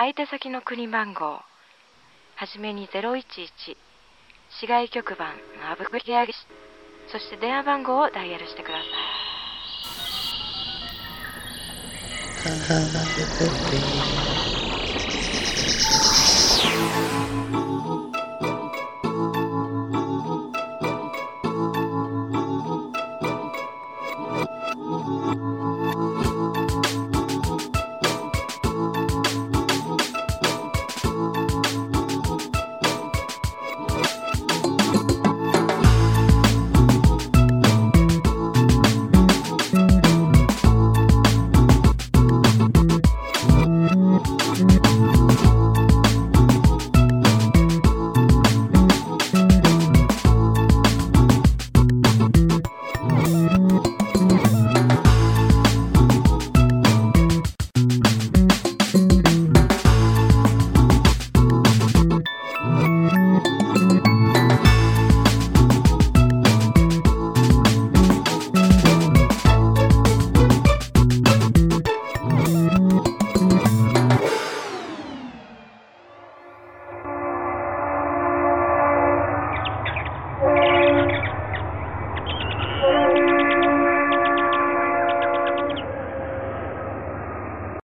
相手先の国番号、はじめに011、市外局番アブクリアギシ、そして電話番号をダイヤルしてください。